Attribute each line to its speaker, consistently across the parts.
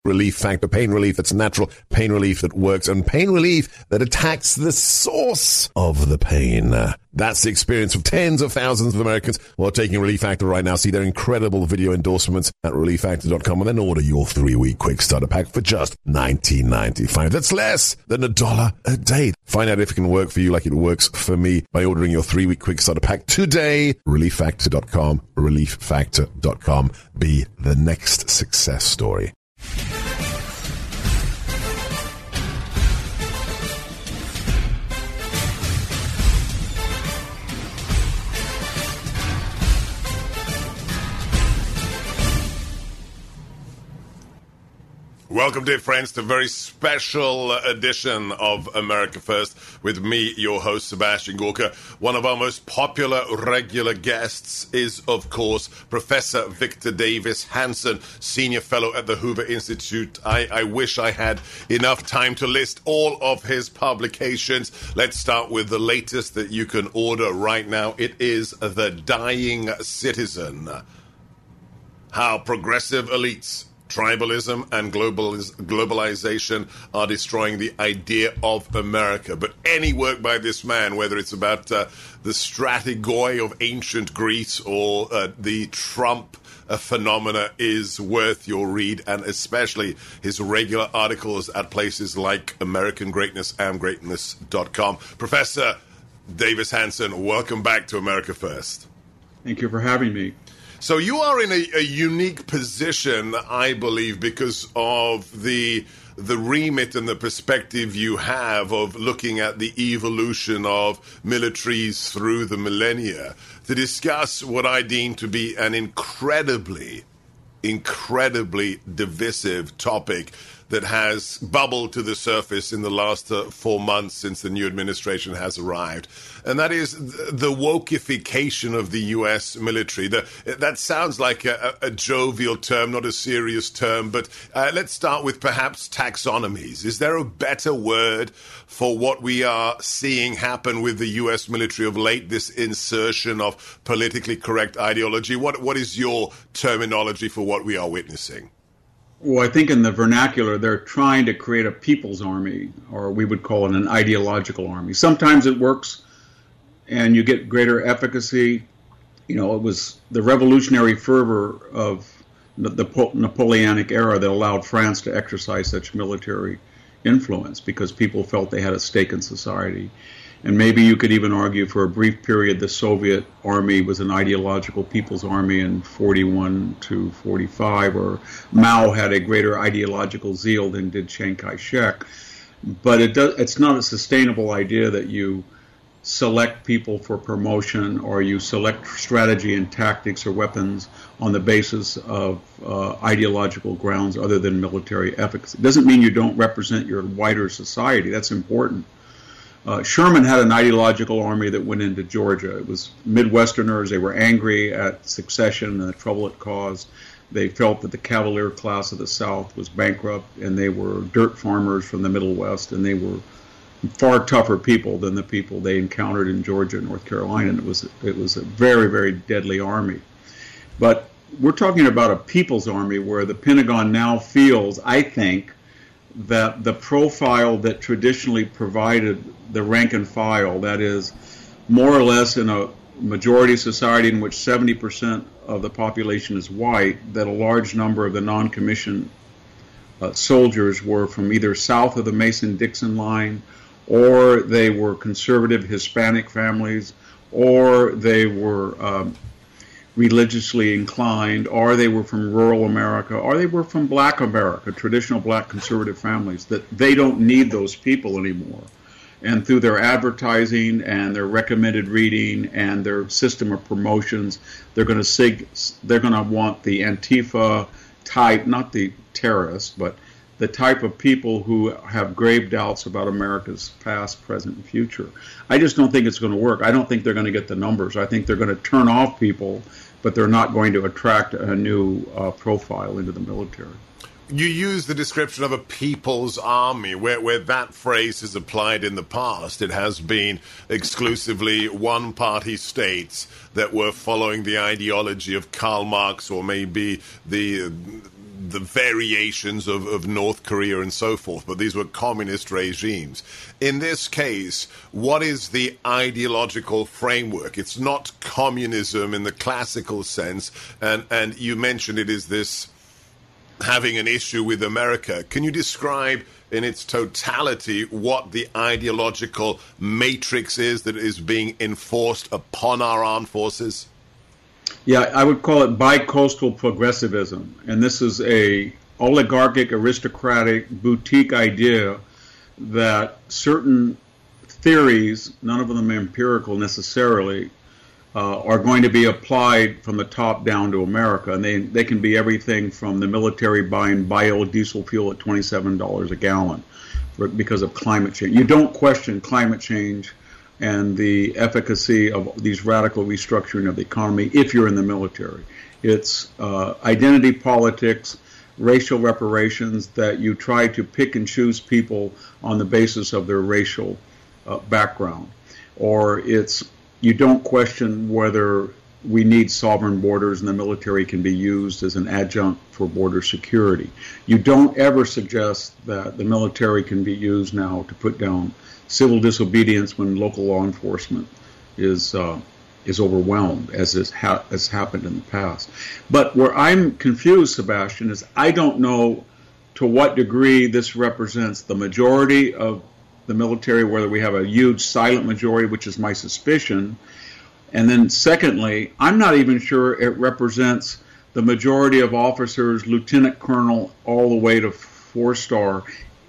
Speaker 1: Relief Factor. Pain relief that's natural, pain relief that works, and pain relief that attacks the source of the pain. That's the experience of tens of thousands of Americans who are taking Relief Factor right now. See their incredible video endorsements at relieffactor.com and then order your 3-week quick starter pack for just $19.95. That's less than $1 a day. Find out if it can work for you like it works for me by ordering your 3-week quick starter pack today. relieffactor.com, relieffactor.com. Be the next success story. Welcome, dear friends, to a very special edition of America First with me, your host, Sebastian Gorka. One of our most popular regular guests is, of course, Professor Victor Davis Hanson, Senior Fellow at the Hoover Institute. I wish I had enough time to list all of his publications. Let's start with the latest that you can order right now. It is The Dying Citizen. How Progressive Elites, Tribalism and globalization are destroying the idea of America. But any work by this man, whether it's about the strategoi of ancient Greece or the Trump phenomena, is worth your read, and especially his regular articles at places like American Greatness and Greatness.com. Professor Davis Hanson, welcome back to America First.
Speaker 2: Thank you for having me.
Speaker 1: So you are in a unique position, I believe, because of the remit and the perspective you have of looking at the evolution of militaries through the millennia, to discuss what I deem to be an incredibly divisive topic that has bubbled to the surface in the last 4 months since the new administration has arrived. And that is the wokeification of the U.S. military. That sounds like a jovial term, not a serious term, but let's start with perhaps taxonomies. Is there a better word for what we are seeing happen with the U.S. military of late, this insertion of politically correct ideology? What is your terminology for what we are witnessing?
Speaker 2: Well, I think in the vernacular, they're trying to create a people's army, or we would call it an ideological army. Sometimes it works, and you get greater efficacy. You know, it was the revolutionary fervor of the Napoleonic era that allowed France to exercise such military influence because people felt they had a stake in society. And maybe you could even argue for a brief period the Soviet army was an ideological people's army in 41 to 45, or Mao had a greater ideological zeal than did Chiang Kai-shek. But it's not a sustainable idea that you select people for promotion or you select strategy and tactics or weapons on the basis of ideological grounds other than military efficacy. It doesn't mean you don't represent your wider society. That's important. Sherman had an ideological army that went into Georgia. It was Midwesterners. They were angry at secession and the trouble it caused. They felt that the cavalier class of the South was bankrupt, and they were dirt farmers from the Middle West, and they were far tougher people than the people they encountered in Georgia and North Carolina. And it was a very, very deadly army. But we're talking about a people's army where the Pentagon now feels, I think, that the profile that traditionally provided the rank and file, that is, more or less in a majority society in which 70% of the population is white, that a large number of the non-commissioned soldiers were from either south of the Mason-Dixon line, or they were conservative Hispanic families, or they were religiously inclined, or they were from rural America, or they were from black America, traditional black conservative families, that they don't need those people anymore. And through their advertising and their recommended reading and their system of promotions, they're going to want the Antifa type, not the terrorists, but the type of people who have grave doubts about America's past, present, and future. I just don't think it's going to work. I don't think they're going to get the numbers. I think they're going to turn off people, but they're not going to attract a new profile into the military.
Speaker 1: You use the description of a people's army, where that phrase is applied in the past. It has been exclusively one-party states that were following the ideology of Karl Marx, or maybe the the variations of North Korea and so forth, but these were communist regimes. In this case, what is the ideological framework? It's not communism in the classical sense, and you mentioned it is this having an issue with America. Can you describe in its totality what the ideological matrix is that is being enforced upon our armed forces?
Speaker 2: Yeah, I would call it bi-coastal progressivism. And this is a oligarchic, aristocratic, boutique idea that certain theories, none of them empirical necessarily, are going to be applied from the top down to America. And they can be everything from the military buying biodiesel fuel at $27 a gallon because of climate change. You don't question climate change and the efficacy of these radical restructuring of the economy if you're in the military. It's identity politics, racial reparations, that you try to pick and choose people on the basis of their racial background. Or it's you don't question whether we need sovereign borders and the military can be used as an adjunct for border security. You don't ever suggest that the military can be used now to put down civil disobedience when local law enforcement is overwhelmed, as has happened in the past. But where I'm confused, Sebastian, is I don't know to what degree this represents the majority of the military, whether we have a huge silent majority, which is my suspicion. And then secondly, I'm not even sure it represents the majority of officers, lieutenant colonel, all the way to 4-star,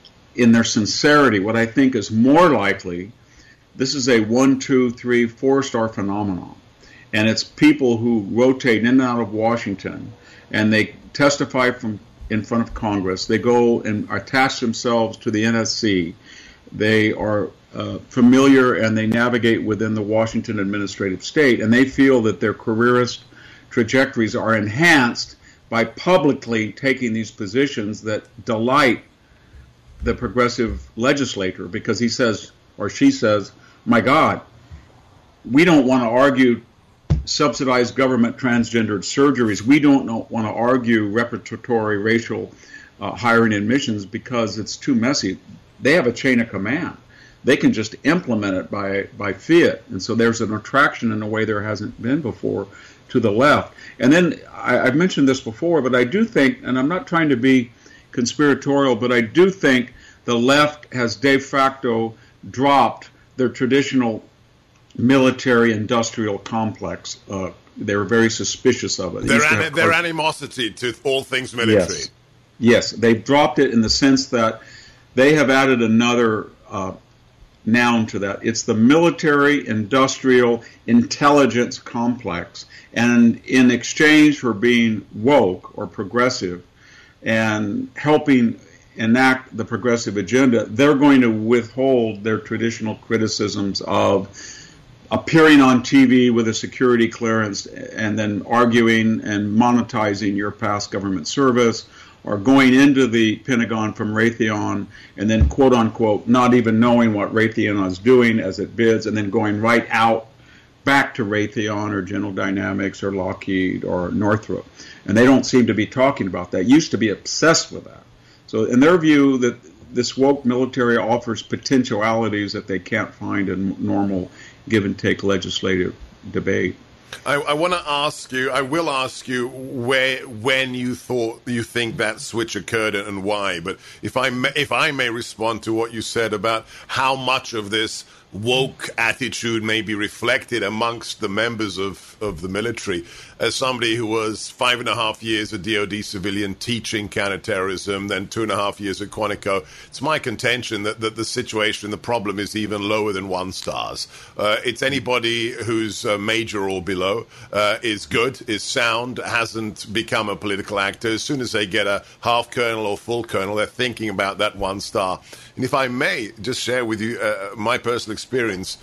Speaker 2: in their sincerity. What I think is more likely, this is a 1, 2, 3, 4-star phenomenon. And it's people who rotate in and out of Washington, and they testify from in front of Congress. They go and attach themselves to the NSC. They are familiar and they navigate within the Washington administrative state, and they feel that their careerist trajectories are enhanced by publicly taking these positions that delight the progressive legislator, because he says, or she says, my God, we don't want to argue subsidized government transgendered surgeries. We don't want to argue reparatory racial hiring admissions because it's too messy. They have a chain of command. They can just implement it by fiat. And so there's an attraction in a way there hasn't been before to the left. And then I've mentioned this before, but I do think, and I'm not trying to be conspiratorial, but I do think the left has de facto dropped their traditional military industrial complex. They were very suspicious of it.
Speaker 1: Their animosity to all things military.
Speaker 2: Yes, they've dropped it in the sense that they have added another noun to that. It's the military industrial intelligence complex. And in exchange for being woke or progressive and helping enact the progressive agenda, they're going to withhold their traditional criticisms of appearing on TV with a security clearance and then arguing and monetizing your past government service, or going into the Pentagon from Raytheon and then, quote unquote, not even knowing what Raytheon is doing as it bids, and then going right out back to Raytheon or General Dynamics or Lockheed or Northrop. And they don't seem to be talking about that. Used to be obsessed with that. So in their view, that this woke military offers potentialities that they can't find in normal give and take legislative debate.
Speaker 1: I want to ask you, I will ask you when you think that switch occurred and why. But if I may respond to what you said about how much of this woke attitude may be reflected amongst the members of the military. As somebody who was 5.5 years a DoD civilian teaching counterterrorism, then 2.5 years at Quantico, it's my contention that the situation, the problem is even lower than 1 stars. It's anybody who's major or below is good, is sound, hasn't become a political actor. As soon as they get a half colonel or full colonel, they're thinking about that 1 star. And if I may just share with you my personal experience,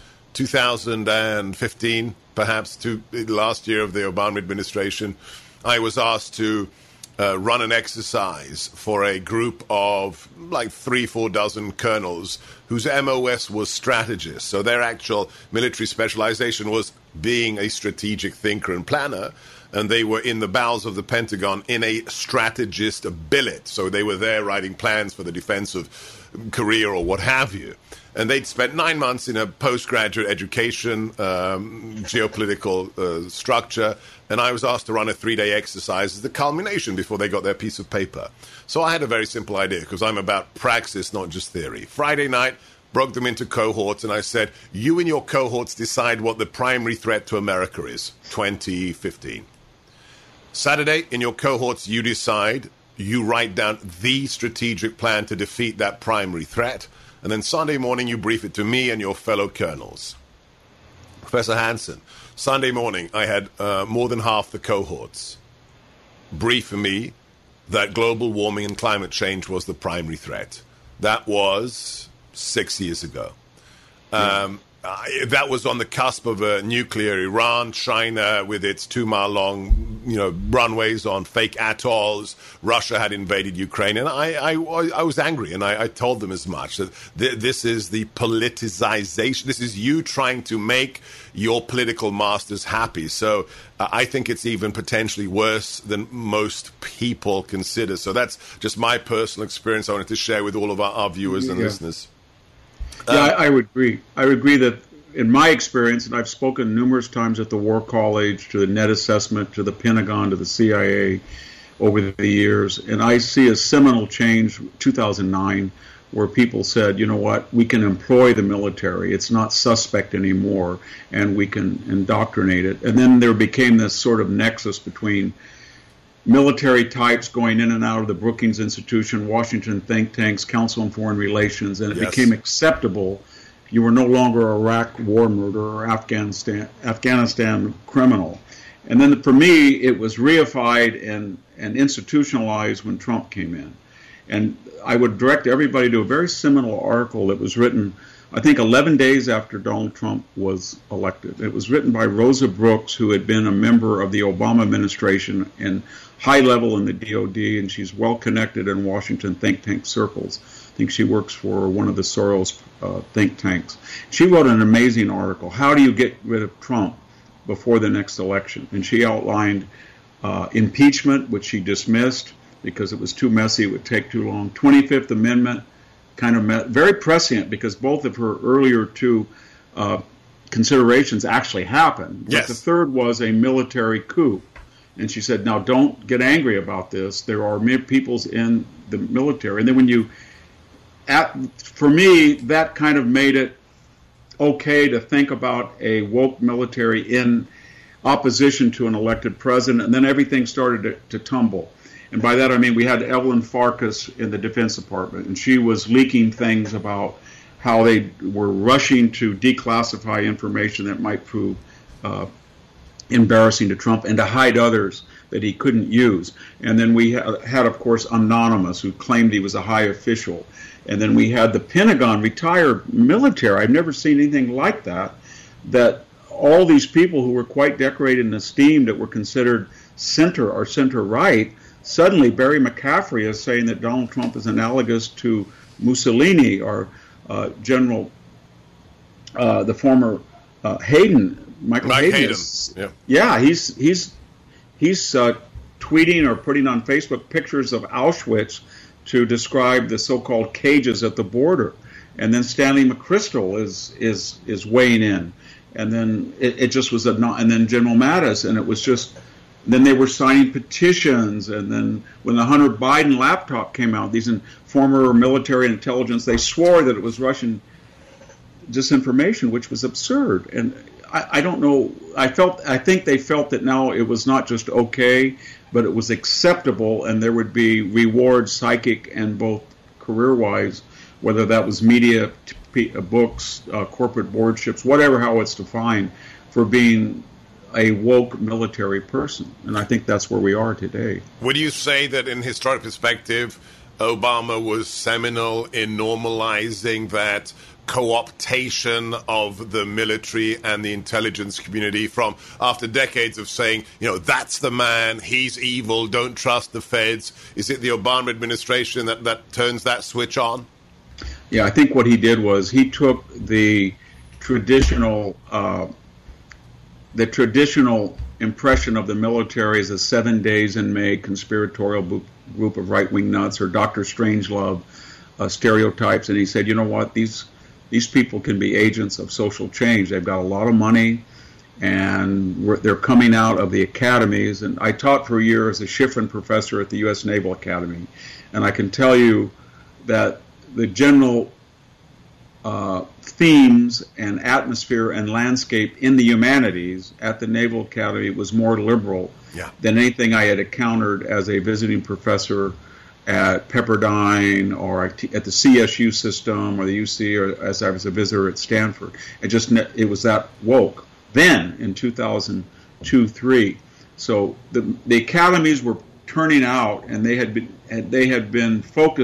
Speaker 1: 2015, perhaps to last year of the Obama administration, I was asked to run an exercise for a group of like 3-4 dozen colonels whose MOS was strategists. So their actual military specialization was being a strategic thinker and planner. and they were in the bowels of the Pentagon in a strategist billet. So they were there writing plans for the defense of Korea or what have you. And they'd spent 9 months in a postgraduate education, geopolitical structure, and I was asked to run a 3-day exercise as the culmination before they got their piece of paper. So I had a very simple idea, because I'm about praxis, not just theory. Friday night, broke them into cohorts, and I said, you and your cohorts decide what the primary threat to America is, 2015. Saturday, in your cohorts, you decide, you write down the strategic plan to defeat that primary threat. And then Sunday morning, you brief it to me and your fellow colonels. Professor Hansen, Sunday morning, I had more than half the cohorts brief me that global warming and climate change was the primary threat. That was 6 years ago. That was on the cusp of a nuclear Iran, China with its 2-mile-long, runways on fake atolls. Russia had invaded Ukraine, and I was angry, and I told them as much. That this is the politicization. This is you trying to make your political masters happy. So I think it's even potentially worse than most people consider. So that's just my personal experience I wanted to share with all of our viewers and listeners.
Speaker 2: Yeah, I would agree. I would agree that in my experience, and I've spoken numerous times at the War College, to the Net Assessment, to the Pentagon, to the CIA over the years, and I see a seminal change, 2009, where people said, you know what, we can employ the military. It's not suspect anymore, and we can indoctrinate it. And then there became this sort of nexus between military types going in and out of the Brookings Institution, Washington think tanks, Council on Foreign Relations, and it became acceptable. You were no longer a Iraq war murderer or Afghanistan criminal. And then for me, it was reified and institutionalized when Trump came in. And I would direct everybody to a very seminal article that was written, I think, 11 days after Donald Trump was elected. It was written by Rosa Brooks, who had been a member of the Obama administration and high level in the DOD, and she's well connected in Washington think tank circles. I think she works for one of the Soros think tanks. She wrote an amazing article, How Do You Get Rid of Trump Before the Next Election? And she outlined impeachment, which she dismissed because it was too messy, it would take too long. 25th Amendment, kind of very prescient, because both of her earlier two considerations actually happened.
Speaker 1: Yes.
Speaker 2: But the third was a military coup. And she said, now don't get angry about this. There are peoples in the military. And then for me, that kind of made it okay to think about a woke military in opposition to an elected president. And then everything started to tumble. And by that I mean we had Evelyn Farkas in the Defense Department, and she was leaking things about how they were rushing to declassify information that might prove embarrassing to Trump and to hide others that he couldn't use. And then we had, of course, Anonymous, who claimed he was a high official. And then we had the Pentagon, retired military. I've never seen anything like that, that all these people who were quite decorated and esteemed, that were considered center or center-right, suddenly Barry McCaffrey is saying that Donald Trump is analogous to Mussolini or General, the former Hayden, Michael Hayden. Yeah, he's tweeting or putting on Facebook pictures of Auschwitz to describe the so-called cages at the border, and then Stanley McChrystal is weighing in, and then it just was and then General Mattis, and it was just. Then they were signing petitions, and then when the Hunter Biden laptop came out, these former military intelligence, they swore that it was Russian disinformation, which was absurd. And I don't know. I think they felt that now it was not just okay, but it was acceptable, and there would be rewards, psychic and both career-wise, whether that was media, books, corporate boardships, whatever how it's defined, for being a woke military person. And I think that's where we are today.
Speaker 1: Would you say that in historic perspective, Obama was seminal in normalizing that co-optation of the military and the intelligence community from after decades of saying, that's the man, he's evil, don't trust the feds? Is it the Obama administration that turns that switch on?
Speaker 2: Yeah, I think what he did was he took the traditional impression of the military as a 7 days in May conspiratorial group of right-wing nuts, or Dr. Strangelove stereotypes. And he said, you know what, these people can be agents of social change. They've got a lot of money, and they're coming out of the academies. And I taught for a year as a Shiffrin professor at the U.S. Naval Academy, and I can tell you that the general themes and atmosphere and landscape in the humanities at the Naval Academy was more liberal than anything I had encountered as a visiting professor at Pepperdine or at the CSU system or the UC, or as I was a visitor at Stanford. It was that woke then in 2002-3. So the academies were turning out, and they had been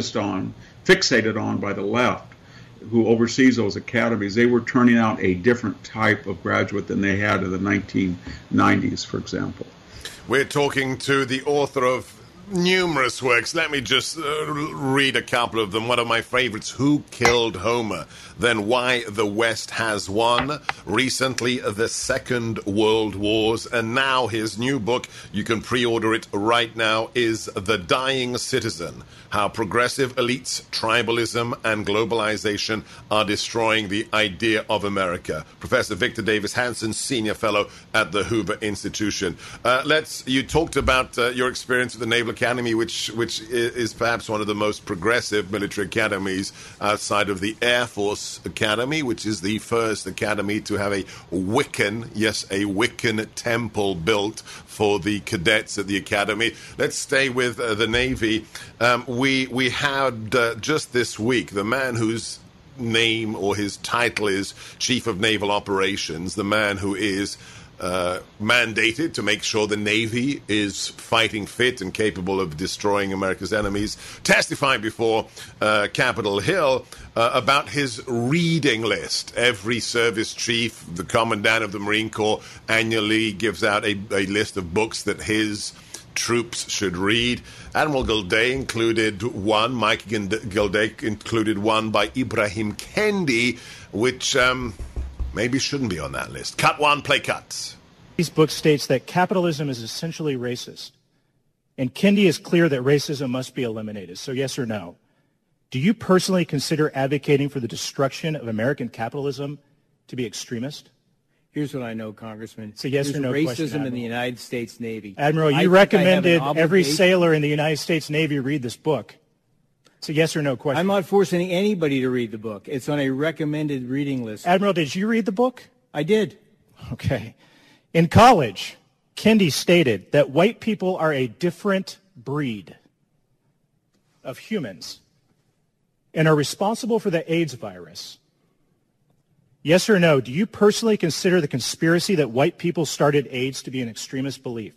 Speaker 2: fixated on by the left, who oversees those academies. They were turning out a different type of graduate than they had in the 1990s, for example.
Speaker 1: We're talking to the author of numerous works. Let me just read a couple of them. One of my favorites, Who Killed Homer? Then Why the West Has Won. Recently, The Second World Wars. And now his new book, you can pre-order it right now, is The Dying Citizen: How Progressive Elites, Tribalism, and Globalization Are Destroying the Idea of America. Professor Victor Davis Hanson, Senior Fellow at the Hoover Institution. You talked about your experience at the Naval Academy, which is perhaps one of the most progressive military academies outside of the Air Force Academy, which is the first academy to have a Wiccan temple built for the cadets at the academy. Let's stay with the Navy. We had just this week the man whose name or his title is Chief of Naval Operations, the man who is mandated to make sure the Navy is fighting fit and capable of destroying America's enemies, testifying before Capitol Hill about his reading list. Every service chief, the Commandant of the Marine Corps, annually gives out a list of books that his troops should read. Admiral Gilday included one, Mike Gilday included one by Ibrahim Kendi, which maybe shouldn't be on that list. Cut one, play cuts.
Speaker 3: This book states that capitalism is essentially racist. And Kendi is clear that racism must be eliminated. So yes or no? Do you personally consider advocating for the destruction of American capitalism to be extremist?
Speaker 4: Here's what I know, Congressman.
Speaker 3: It's a yes or no
Speaker 4: racism
Speaker 3: question, Admiral.
Speaker 4: In the United States Navy.
Speaker 3: Admiral, you recommended every sailor in the United States Navy read this book. It's a yes or no question.
Speaker 4: I'm not forcing anybody to read the book. It's on a recommended reading list.
Speaker 3: Admiral, did you read the book?
Speaker 4: I did.
Speaker 3: Okay. In college, Kendi stated that white people are a different breed of humans and are responsible for the AIDS virus. Yes or no, do you personally consider the conspiracy that white people started AIDS to be an extremist belief?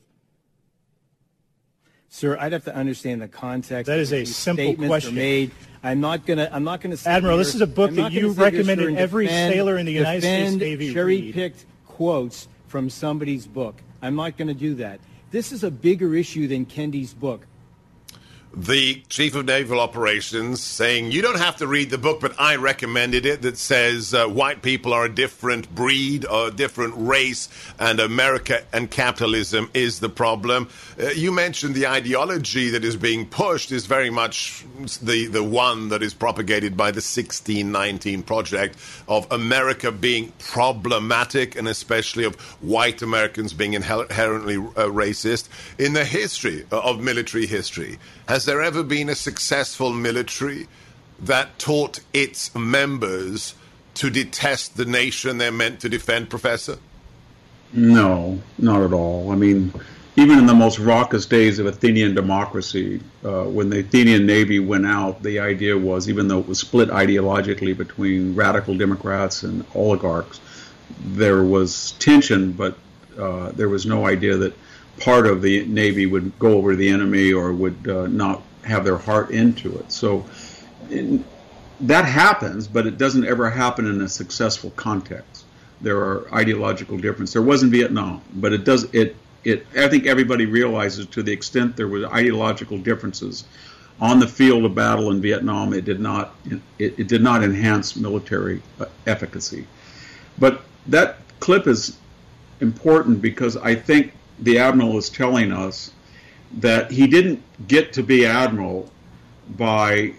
Speaker 4: Sir, I'd have to understand the context.
Speaker 3: That is a simple question.
Speaker 4: Made. I'm not gonna.
Speaker 3: Admiral, this is a book that you recommended every sailor in the United States Navy read.
Speaker 4: Cherry-picked quotes from somebody's book. I'm not going to do that. This is a bigger issue than Kendi's book.
Speaker 1: The Chief of Naval Operations saying, you don't have to read the book, but I recommended it, that says white people are a different breed or a different race, and America and capitalism is the problem. You mentioned the ideology that is being pushed is very much the one that is propagated by the 1619 Project of America being problematic, and especially of white Americans being inherently racist. In the history of military history, has there ever been a successful military that taught its members to detest the nation they're meant to defend, Professor?
Speaker 2: No, not at all. I mean, even in the most raucous days of Athenian democracy, when the Athenian Navy went out, the idea was, even though it was split ideologically between radical Democrats and oligarchs, there was tension, but there was no idea that part of the Navy would go over to the enemy or would not have their heart into it. So that happens, but it doesn't ever happen in a successful context. There are ideological differences. There was in Vietnam, but it does. I think everybody realizes, to the extent there were ideological differences on the field of battle in Vietnam, it did not enhance military efficacy. But that clip is important because I think the admiral is telling us that he didn't get to be admiral by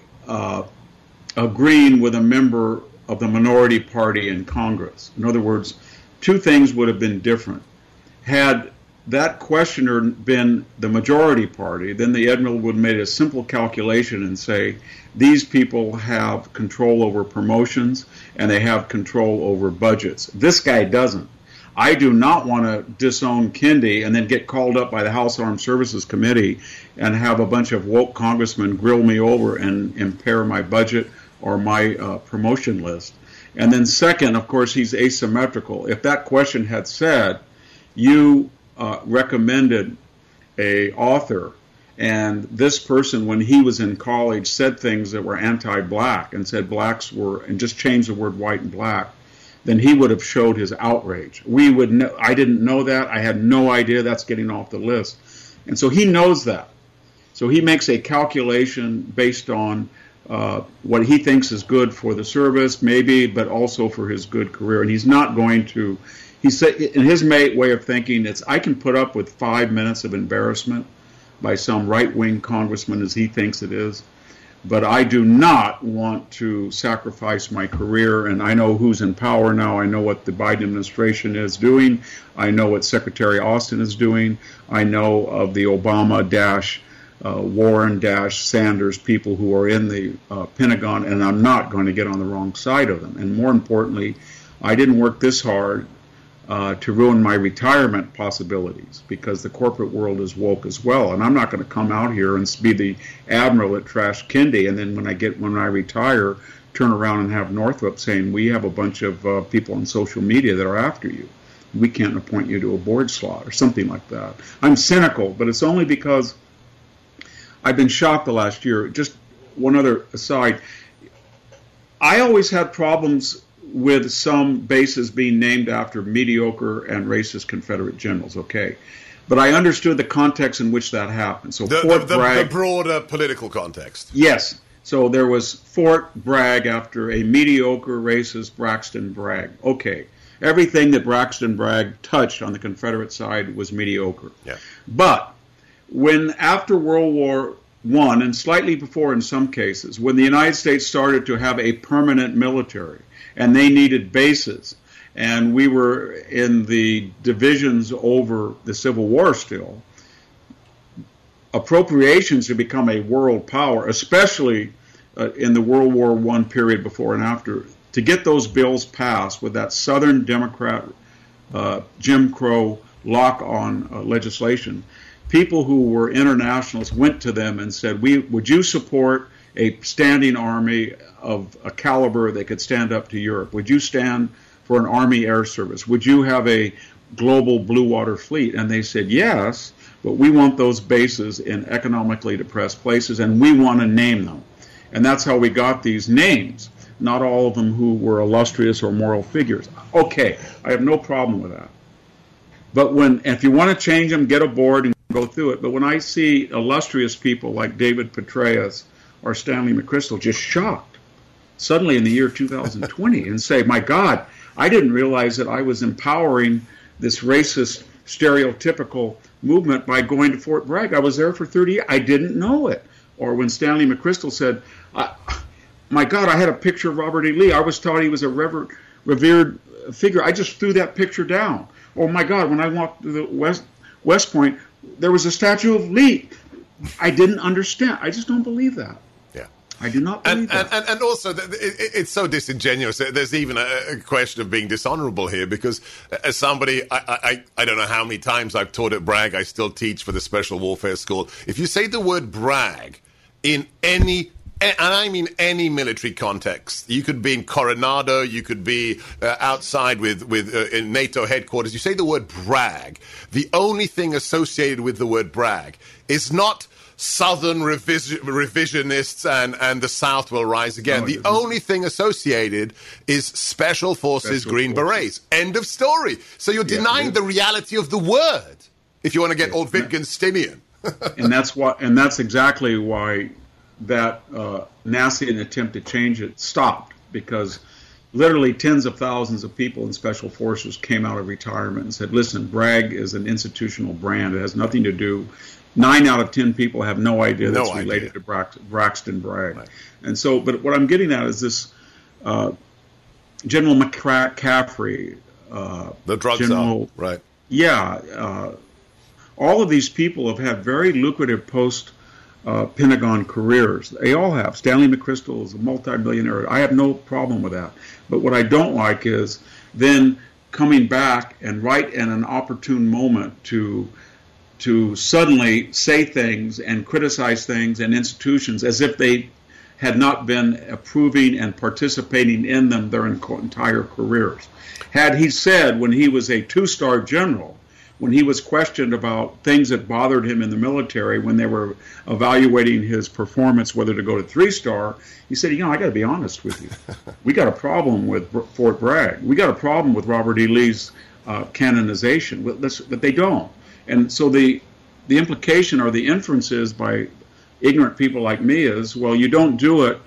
Speaker 2: agreeing with a member of the minority party in Congress. In other words, two things would have been different. Had that questioner been the majority party, then the admiral would have made a simple calculation and say, these people have control over promotions and they have control over budgets. This guy doesn't. I do not want to disown Kendi and then get called up by the House Armed Services Committee and have a bunch of woke congressmen grill me over and impair my budget or my promotion list. And then second, of course, he's asymmetrical. If that question had said, you recommended a author, and this person, when he was in college, said things that were anti-black and said blacks were, and just changed the word white and black, then he would have showed his outrage. We would know, I didn't know that. I had no idea that's getting off the list. And so he knows that. So he makes a calculation based on what he thinks is good for the service, maybe, but also for his good career. And he's not going to, he said, in his way of thinking, it's, I can put up with 5 minutes of embarrassment by some right-wing congressman as he thinks it is, but I do not want to sacrifice my career. And I know who's in power now. I know what the Biden administration is doing. I know what Secretary Austin is doing. I know of the Obama Warren Sanders people who are in the Pentagon, and I'm not going to get on the wrong side of them. And more importantly, I didn't work this hard to ruin my retirement possibilities, because the corporate world is woke as well. And I'm not going to come out here and be the admiral at Trash Kendi, and then when I retire, turn around and have Northrop saying, we have a bunch of people on social media that are after you. We can't appoint you to a board slot or something like that. I'm cynical, but it's only because I've been shocked the last year. Just one other aside. I always had problems with some bases being named after mediocre and racist Confederate generals, okay? But I understood the context in which that happened. So
Speaker 1: the broader political context.
Speaker 2: Yes. So there was Fort Bragg after a mediocre racist Braxton Bragg. Okay. Everything that Braxton Bragg touched on the Confederate side was mediocre.
Speaker 1: Yeah.
Speaker 2: But when after World War I, and slightly before in some cases, when the United States started to have a permanent military, and they needed bases, and we were in the divisions over the Civil War still, appropriations to become a world power, especially in the World War I period before and after, to get those bills passed with that Southern Democrat Jim Crow lock-on legislation, people who were internationalists went to them and said, would you support a standing army of a caliber that could stand up to Europe? Would you stand for an Army Air Service? Would you have a global blue water fleet? And they said, yes, but we want those bases in economically depressed places, and we want to name them. And that's how we got these names, not all of them who were illustrious or moral figures. Okay, I have no problem with that. But if you want to change them, get a board and go through it. But when I see illustrious people like David Petraeus or Stanley McChrystal just shocked suddenly in the year 2020 and say, my God, I didn't realize that I was empowering this racist, stereotypical movement by going to Fort Bragg. I was there for 30 years. I didn't know it. Or when Stanley McChrystal said, my God, I had a picture of Robert E. Lee. I was taught he was a revered figure. I just threw that picture down. Oh, my God, when I walked to the West Point, there was a statue of Lee. I didn't understand. I just don't believe that.
Speaker 1: Yeah,
Speaker 2: I do not believe that.
Speaker 1: And also, it's so disingenuous. There's even a question of being dishonorable here, because as somebody, I don't know how many times I've taught at Bragg, I still teach for the Special Warfare School. If you say the word brag in any, and I mean any military context, you could be in Coronado, you could be outside in NATO headquarters, you say the word brag, the only thing associated with the word brag is not Southern revisionists and the South will rise again. No, the only thing associated is Special Forces Green Berets. End of story. So you're denying the reality of the word, if you want to get old Wittgensteinian.
Speaker 2: and that's exactly why that nasty attempt to change it stopped, because literally tens of thousands of people in Special Forces came out of retirement and said, listen, Bragg is an institutional brand. It has nothing to do. 9 out of 10 people have no idea that's related to Braxton Bragg.
Speaker 1: Right.
Speaker 2: And so, but what I'm getting at is this General McCaffrey.
Speaker 1: The drug
Speaker 2: General,
Speaker 1: czar, right.
Speaker 2: Yeah. All of these people have had very lucrative Pentagon careers. They all have. Stanley McChrystal is a multimillionaire. I have no problem with that. But what I don't like is then coming back and right in an opportune moment to suddenly say things and criticize things and institutions as if they had not been approving and participating in them their entire careers. Had he said when he was a 2-star general, when he was questioned about things that bothered him in the military, when they were evaluating his performance, whether to go to 3-star, he said, I got to be honest with you. We got a problem with Fort Bragg. We got a problem with Robert E. Lee's canonization, but they don't. And so the implication or the inferences by ignorant people like me is, well, you don't do it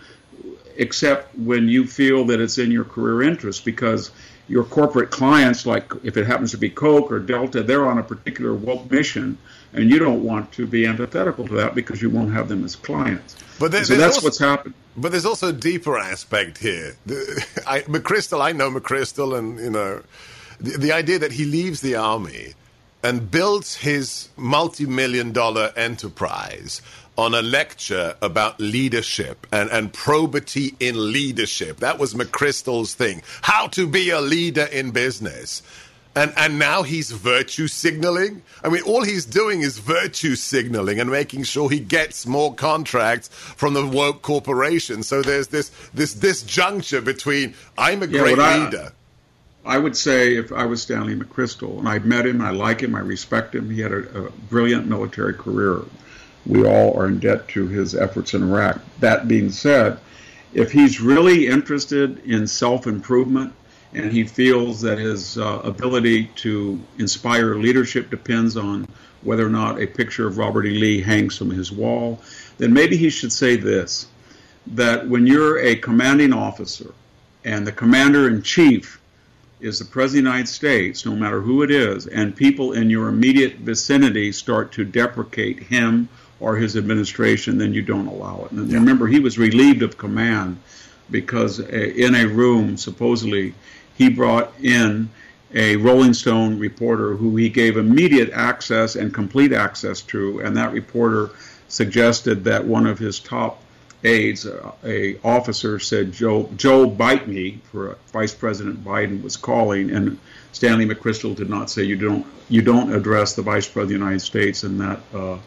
Speaker 2: except when you feel that it's in your career interest, because your corporate clients, like if it happens to be Coke or Delta, they're on a particular woke mission, and you don't want to be antithetical to that because you won't have them as clients. So that's what's happened.
Speaker 1: But there's also a deeper aspect here. McChrystal, I know McChrystal, and the idea that he leaves the army and builds his multi-million-dollar enterprise on a lecture about leadership and probity in leadership. That was McChrystal's thing. How to be a leader in business. And now he's virtue signaling. I mean, all he's doing is virtue signaling and making sure he gets more contracts from the woke corporation. So there's this disjuncture between, I'm a great leader.
Speaker 2: I would say if I was Stanley McChrystal, and I've met him, I like him, I respect him. He had a brilliant military career. We all are in debt to his efforts in Iraq. That being said, if he's really interested in self-improvement and he feels that his ability to inspire leadership depends on whether or not a picture of Robert E. Lee hangs from his wall, then maybe he should say this, that when you're a commanding officer and the commander-in-chief is the President of the United States, no matter who it is, and people in your immediate vicinity start to deprecate him or his administration, then you don't allow it. And remember, he was relieved of command because in a room, supposedly, he brought in a Rolling Stone reporter who he gave immediate access and complete access to, and that reporter suggested that one of his top aides, a officer, said, Joe, bite me, for Vice President Biden was calling, and Stanley McChrystal did not say you don't address the Vice President of the United States in that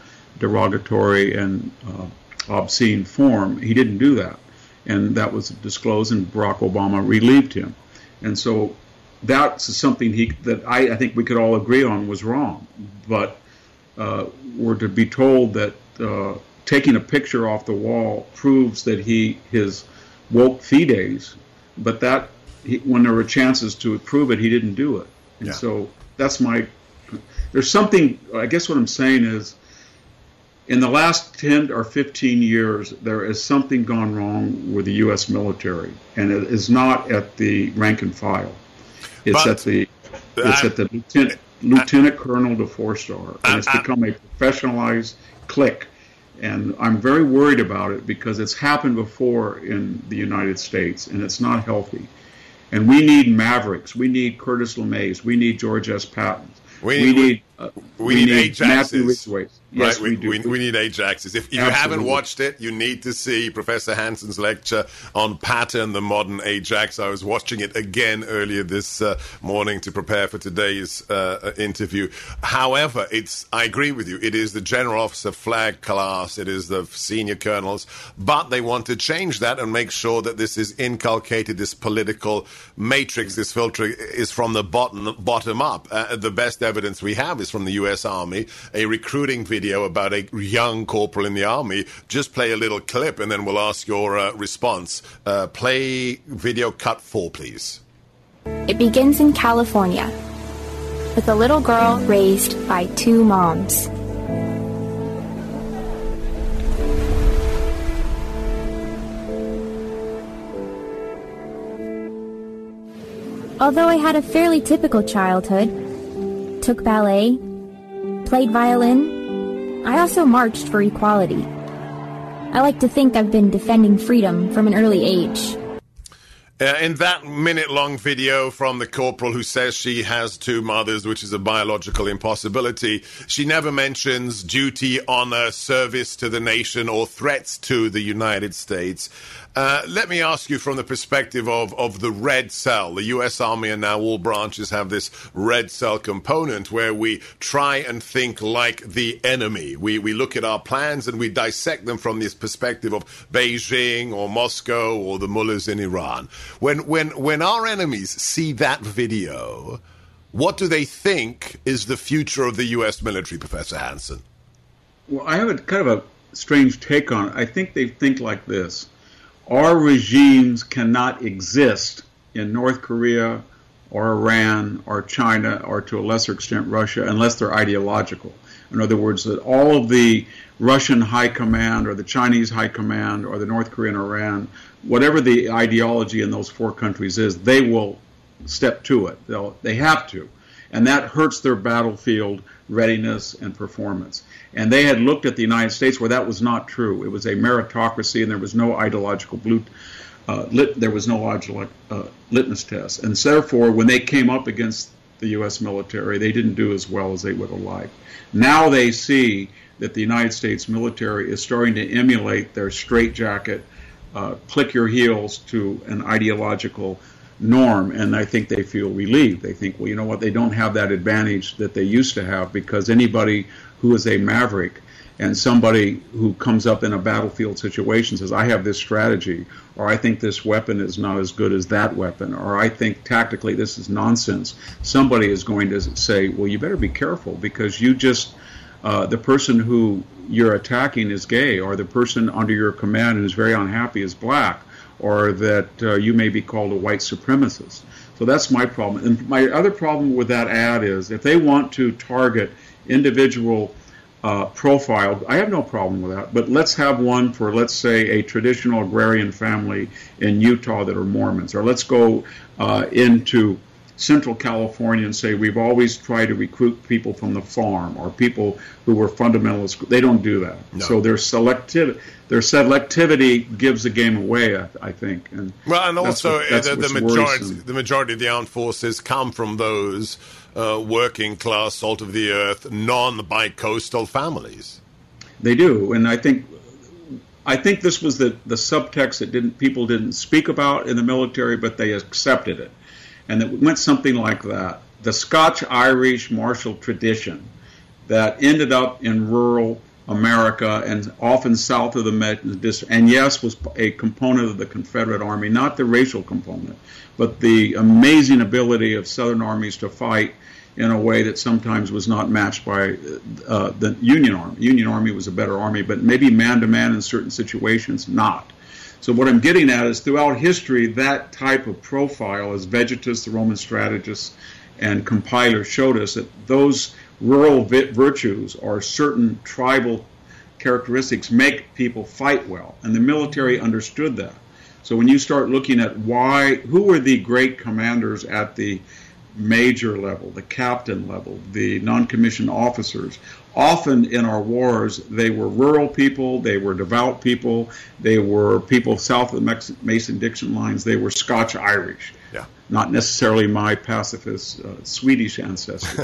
Speaker 2: derogatory and obscene form. He didn't do that, and that was disclosed, and Barack Obama relieved him. And so that's something that I think we could all agree on was wrong. But we're to be told that taking a picture off the wall proves that his woke fides, but when there were chances to prove it, he didn't do it. And so there's something, I guess what I'm saying is, in the last 10 or 15 years, there is something gone wrong with the U.S. military, and it is not at the rank and file. It's at the lieutenant colonel to 4-star, and it's become a professionalized clique. And I'm very worried about it because it's happened before in the United States, and it's not healthy. And we need mavericks. We need Curtis LeMays. We need George S. Patton. We need Matthew Ridgway. Yes,
Speaker 1: right, we need Ajaxes. If you haven't watched it, you need to see Professor Hanson's lecture on Patton, the modern Ajax. I was watching it again earlier this morning to prepare for today's interview. However, I agree with you. It is the general officer flag class. It is the senior colonels. But they want to change that and make sure that this is inculcated, this political matrix, this filter is from the bottom up. The best evidence we have is from the U.S. Army, a recruiting video about a young corporal in the Army. Just play a little clip and then we'll ask your response. Play video cut 4, please.
Speaker 5: It begins in California with a little girl raised by 2 moms. Although I had a fairly typical childhood, took ballet, played violin, I also marched for equality. I like to think I've been defending freedom from an early age.
Speaker 1: In that minute-long video from the corporal who says she has two mothers, which is a biological impossibility, she never mentions duty, honor, service to the nation, or threats to the United States. Let me ask you from the perspective of the red cell. The U.S. Army and now all branches have this red cell component where we try and think like the enemy. We look at our plans and we dissect them from this perspective of Beijing or Moscow or the mullahs in Iran. When our enemies see that video, what do they think is the future of the U.S. military, Professor Hanson?
Speaker 2: Well, I have a kind of a strange take on it. I think they think like this. Our regimes cannot exist in North Korea or Iran or China or to a lesser extent Russia unless they're ideological. In other words, that all of the Russian high command or the Chinese high command or the North Korean Iran, whatever the ideology in those four countries is, they will step to it. They have to. And that hurts their battlefield readiness and performance. And they had looked at the United States where that was not true. It was a meritocracy, and there was no ideological litmus test. And so therefore, when they came up against the U.S. military, they didn't do as well as they would have liked. Now they see that the United States military is starting to emulate their straitjacket, click your heels to an ideological norm, and I think they feel relieved. They think, well, you know what, they don't have that advantage that they used to have, because anybody who is a maverick and somebody who comes up in a battlefield situation says, I have this strategy, or I think this weapon is not as good as that weapon, or I think tactically this is nonsense, somebody is going to say, well, you better be careful, because you just, the person who you're attacking is gay, or the person under your command who's very unhappy is black, or that you may be called a white supremacist. So that's my problem. And my other problem with that ad is if they want to target individual profile, I have no problem with that, but let's have one for, let's say, a traditional agrarian family in Utah that are Mormons, or let's go into Central California and say we've always tried to recruit people from the farm or people who were fundamentalists. They don't do that. No. So their selectivity gives the game away, I think. And
Speaker 1: well, and also the majority of the armed forces come from those working class, salt of the earth, non-bi-coastal families. They
Speaker 2: do, and I think this was the subtext that people didn't speak about in the military, but they accepted it. And it went something like that. The Scotch-Irish martial tradition that ended up in rural America and often south of the Mediterranean, and yes, was a component of the Confederate Army, not the racial component, but the amazing ability of Southern armies to fight in a way that sometimes was not matched by the Union Army. Union Army was a better army, but maybe man-to-man in certain situations, not. So what I'm getting at is throughout history, that type of profile, as Vegetus, the Roman strategist, and Compiler showed us, that those rural virtues or certain tribal characteristics make people fight well. And the military understood that. So when you start looking at who were the great commanders at the major level, the captain level, the non-commissioned officers, often in our wars, they were rural people, they were devout people, they were people south of the Mason-Dixon lines, they were Scotch-Irish, not necessarily my pacifist Swedish ancestors.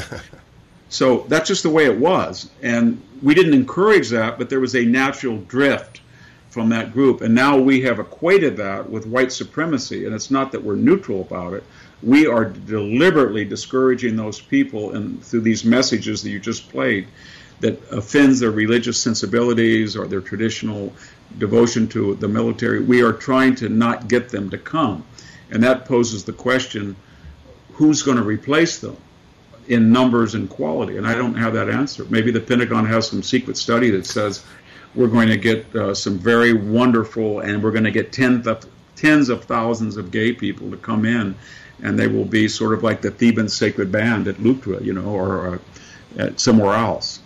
Speaker 2: So that's just the way it was. And we didn't encourage that, but there was a natural drift from that group. And now we have equated that with white supremacy, and it's not that we're neutral about it. We are deliberately discouraging those people, and through these messages that you just played, that offends their religious sensibilities or their traditional devotion to the military. We are trying to not get them to come. And that poses the question, who's going to replace them in numbers and quality? And I don't have that answer. Maybe the Pentagon has some secret study that says we're going to get some very wonderful, and we're going to get tens of thousands of gay people to come in, and they will be sort of like the Theban sacred band at Leuctra, or somewhere else.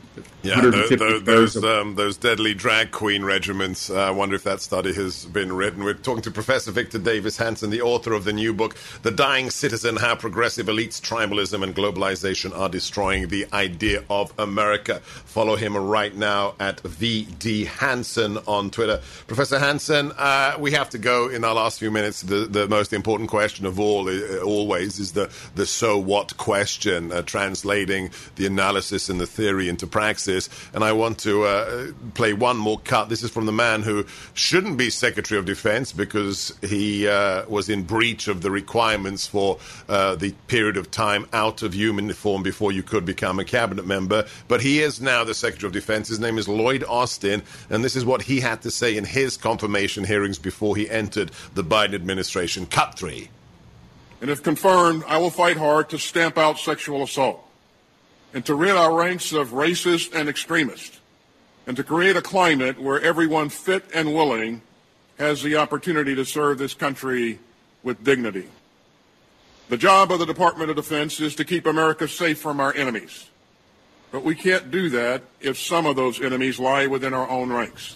Speaker 1: Yeah, those deadly drag queen regiments. I wonder if that study has been written. We're talking to Professor Victor Davis Hanson, the author of the new book, The Dying Citizen, How Progressive Elites, Tribalism and Globalization Are Destroying the Idea of America. Follow him right now at VD Hanson on Twitter. Professor Hanson, we have to go in our last few minutes. The most important question of all, always, is the so what question, translating the analysis and the theory into praxis. And I want to play one more cut. This is from the man who shouldn't be Secretary of Defense because he was in breach of the requirements for the period of time out of uniform before you could become a cabinet member. But he is now the Secretary of Defense. His name is Lloyd Austin, and this is what he had to say in his confirmation hearings before he entered the Biden administration. Cut 3.
Speaker 6: And if confirmed, I will fight hard to stamp out sexual assault and to rid our ranks of racists and extremists, and to create a climate where everyone fit and willing has the opportunity to serve this country with dignity. The job of the Department of Defense is to keep America safe from our enemies. But we can't do that if some of those enemies lie within our own ranks.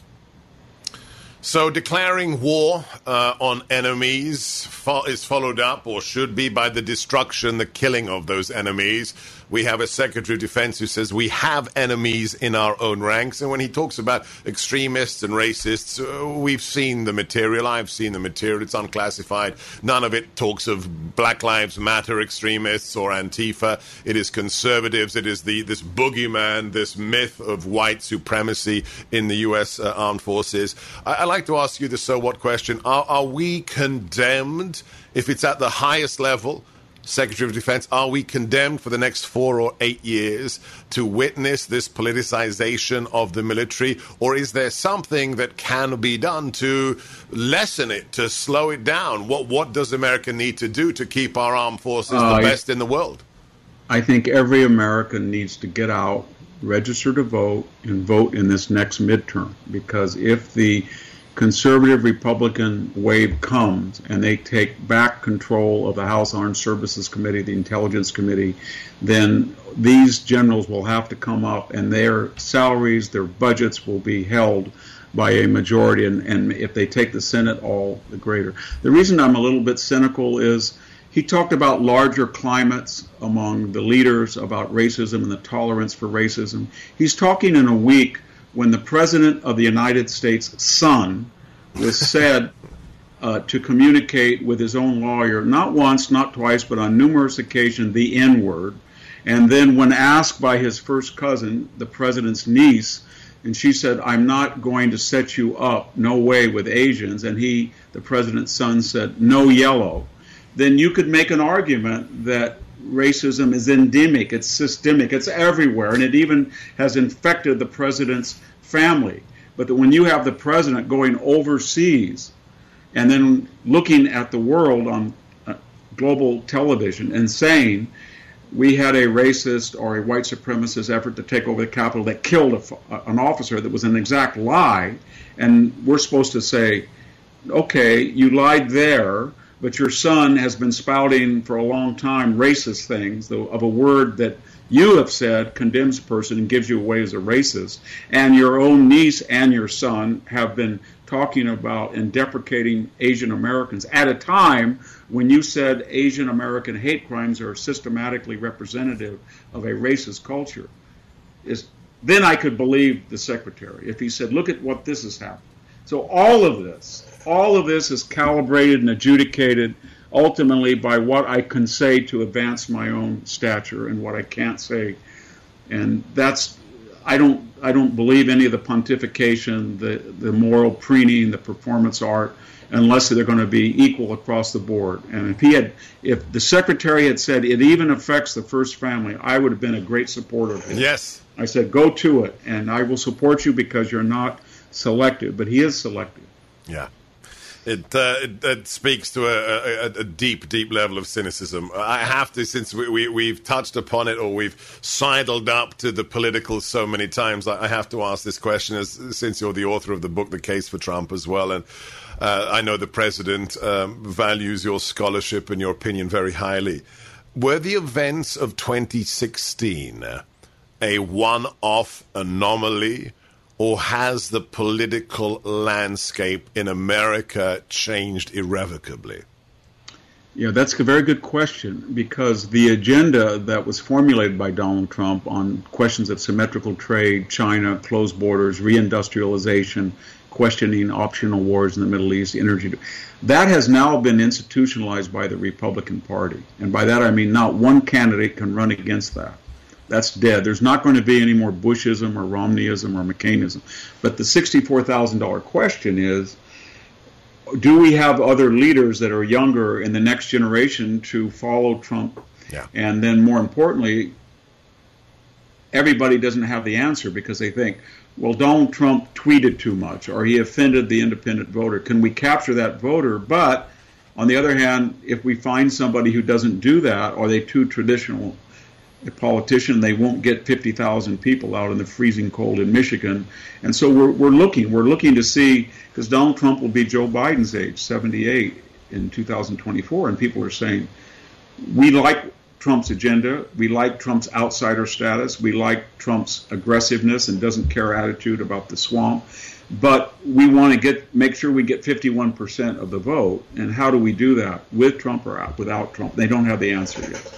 Speaker 1: So declaring war on enemies is followed up, or should be, by the destruction, the killing of those enemies. We have a Secretary of Defense who says we have enemies in our own ranks. And when he talks about extremists and racists, we've seen the material. I've seen the material. It's unclassified. None of it talks of Black Lives Matter extremists or Antifa. It is conservatives. It is this boogeyman, this myth of white supremacy in the U.S. Armed Forces. I'd like to ask you the so what question. Are we condemned, if it's at the highest level, Secretary of Defense, are we condemned for the next 4 or 8 years to witness this politicization of the military? Or is there something that can be done to lessen it, to slow it down? What does America need to do to keep our armed forces the best in the world?
Speaker 2: I think every American needs to get out, register to vote, and vote in this next midterm. Because if the conservative Republican wave comes and they take back control of the House Armed Services Committee, the Intelligence Committee, then these generals will have to come up and their salaries, their budgets will be held by a majority, and if they take the Senate, all the greater. The reason I'm a little bit cynical is he talked about larger climates among the leaders, about racism and the tolerance for racism. He's talking in a week when the President of the United States' son was said to communicate with his own lawyer, not once, not twice, but on numerous occasions, the N-word. And then when asked by his first cousin, the President's niece, and she said, I'm not going to set you up, no way, with Asians, and the President's son, said, no yellow, then you could make an argument that racism is endemic, it's systemic, it's everywhere, and it even has infected the president's family. But when you have the president going overseas and then looking at the world on global television and saying we had a racist or a white supremacist effort to take over the Capitol that killed an officer, that was an exact lie, and we're supposed to say, okay, you lied there, but your son has been spouting for a long time racist things of a word that you have said condemns a person and gives you away as a racist. And your own niece and your son have been talking about and deprecating Asian Americans at a time when you said Asian American hate crimes are systematically representative of a racist culture. Then I could believe the secretary if he said, look at what this has happened. So all of this is calibrated and adjudicated ultimately by what I can say to advance my own stature and what I can't say. And I don't believe any of the pontification, the moral preening, the performance art, unless they're going to be equal across the board. And if the secretary had said it even affects the first family, I would have been a great supporter of it.
Speaker 1: Yes.
Speaker 2: I said, go to it, and I will support you because you're not selective, but he is selective.
Speaker 1: Yeah. It speaks to a deep, deep level of cynicism. I have to, since we've touched upon it or we've sidled up to the political so many times, I have to ask this question, since you're the author of the book, The Case for Trump, as well. And I know the president values your scholarship and your opinion very highly. Were the events of 2016 a one-off anomaly, or has the political landscape in America changed irrevocably?
Speaker 2: Yeah, that's a very good question, because the agenda that was formulated by Donald Trump on questions of symmetrical trade, China, closed borders, reindustrialization, questioning optional wars in the Middle East, energy, that has now been institutionalized by the Republican Party. And by that I mean not one candidate can run against that. That's dead. There's not going to be any more Bushism or Romneyism or McCainism. But the $64,000 question is, do we have other leaders that are younger in the next generation to follow Trump?
Speaker 1: Yeah.
Speaker 2: And then more importantly, everybody doesn't have the answer because they think, well, Donald Trump tweeted too much or he offended the independent voter. Can we capture that voter? But on the other hand, if we find somebody who doesn't do that, or they too traditional a politician, they won't get 50,000 people out in the freezing cold in Michigan. And so we're looking to see, because Donald Trump will be Joe Biden's age, 78 in 2024, and people are saying, we like Trump's agenda, we like Trump's outsider status, we like Trump's aggressiveness and doesn't care attitude about the swamp, but we want to make sure we get 51% of the vote. And how do we do that? With Trump or without Trump? They don't have the answer yet.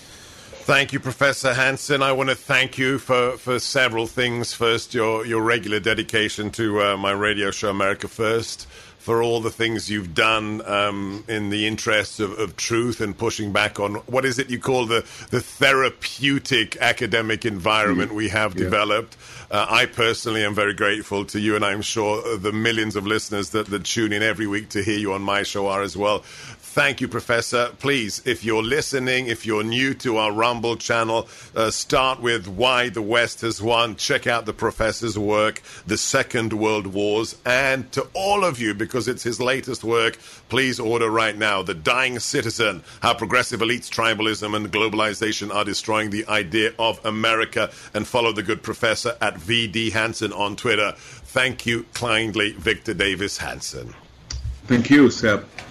Speaker 1: Thank you, Professor Hanson. I want to thank you for several things. First, your regular dedication to my radio show, America First, for all the things you've done in the interest of truth and pushing back on, what is it you call the therapeutic academic environment we have developed. I personally am very grateful to you, and I'm sure the millions of listeners that tune in every week to hear you on my show are as well. Thank you, Professor. Please, if you're listening, if you're new to our Rumble channel, start with Why the West Has Won. Check out the Professor's work, The Second World Wars. And to all of you, because it's his latest work, please order right now, The Dying Citizen, How Progressive Elites, Tribalism, and Globalization Are Destroying the Idea of America. And follow the good professor at VD Hanson on Twitter. Thank you kindly, Victor Davis Hanson.
Speaker 2: Thank you, Seb.